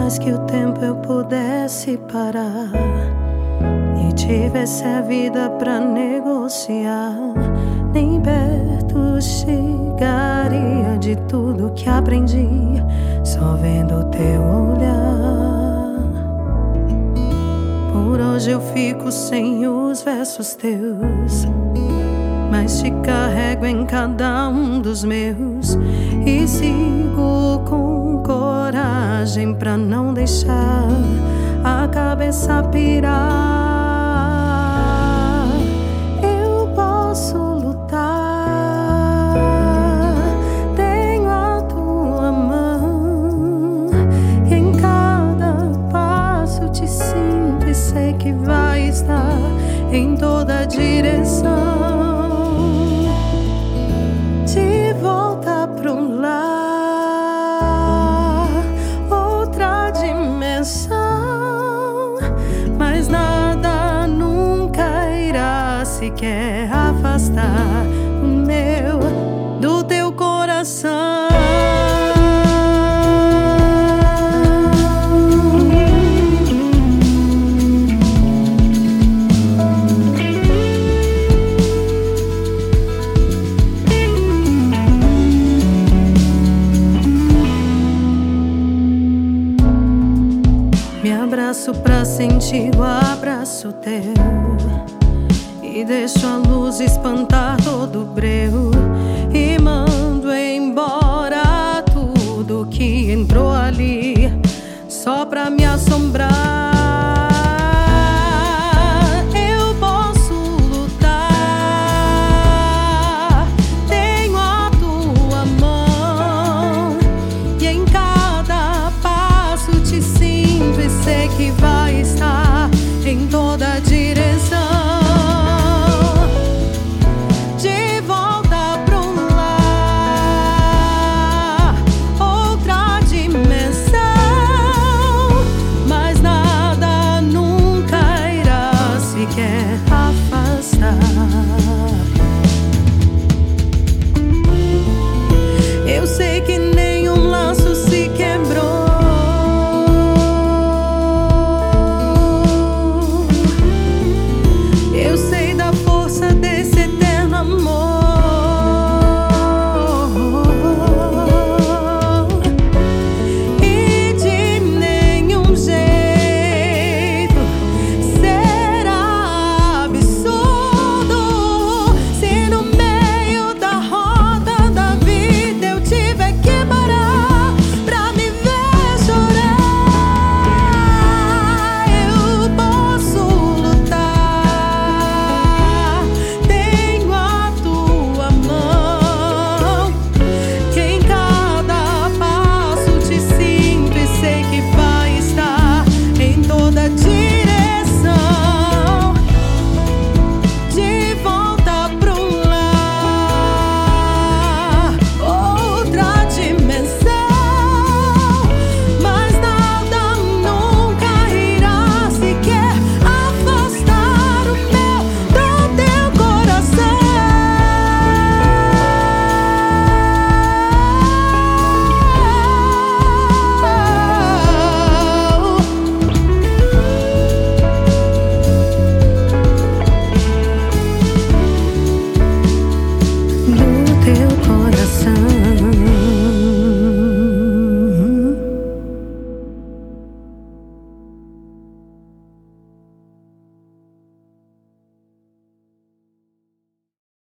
mais que o tempo eu pudesse parar e tivesse a vida pra negociar, nem perto chegaria de tudo que aprendi, só vendo o teu olhar. Por hoje eu fico sem os versos teus, mas te carrego em cada um dos meus e sigo com coragem pra não deixar a cabeça pirar. Eu posso lutar, tenho a tua mão, e em cada passo te sinto e sei que vai estar em toda direção. De volta pro lar, outra dimensão, mas nada nunca irá sequer afastar o meu do teu coração. Me abraço pra sentir o abraço teu e deixo a luz espantar todo o breu. E